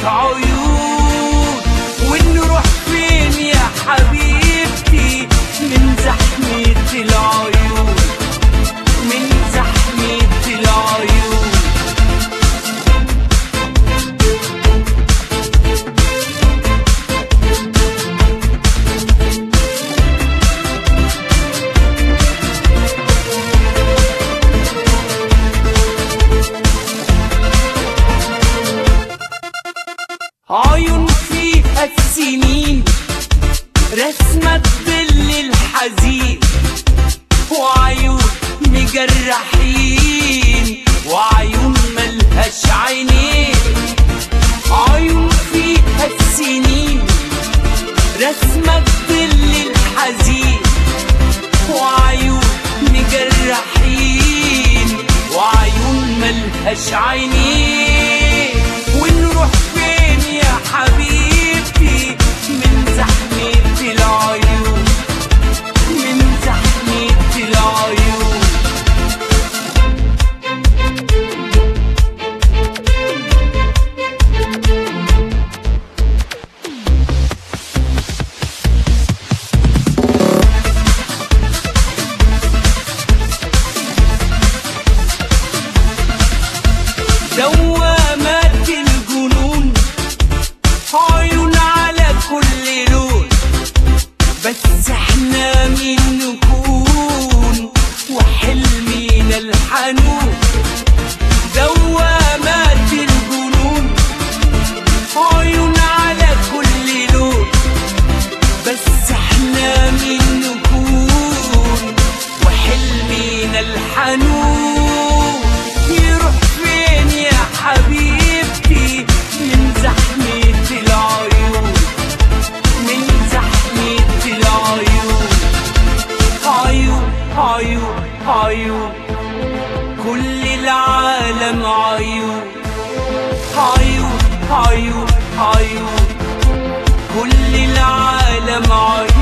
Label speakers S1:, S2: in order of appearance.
S1: عيون. ونروح فين يا حبيبتي من زحمة العيون، من زحمة العيون. عيون فيها السنين رسمة ظل الحزين، وعيون مجرحين، وعيون ملهاش عينين. عيون فيها السنين رسمة ظل الحزين، وعيون مجرحين، وعيون ملهاش عينين. ونروح فين يا حبيبتي من زحمة العيون، من زحمة العيون. دوامات الجنون، عيون على كل لون، بس احنا مين نكون وحلمنا الحنون. دوامات الجنون، عيون على كل لون، بس احنا مين نكون وحلمنا الحنون. يروح فين يا حبيبتي من زحمة العيون، من زحمة العيون. عيون عيون عيون، كل العالم عيون. عيون عيون عيون، كل العالم عيون.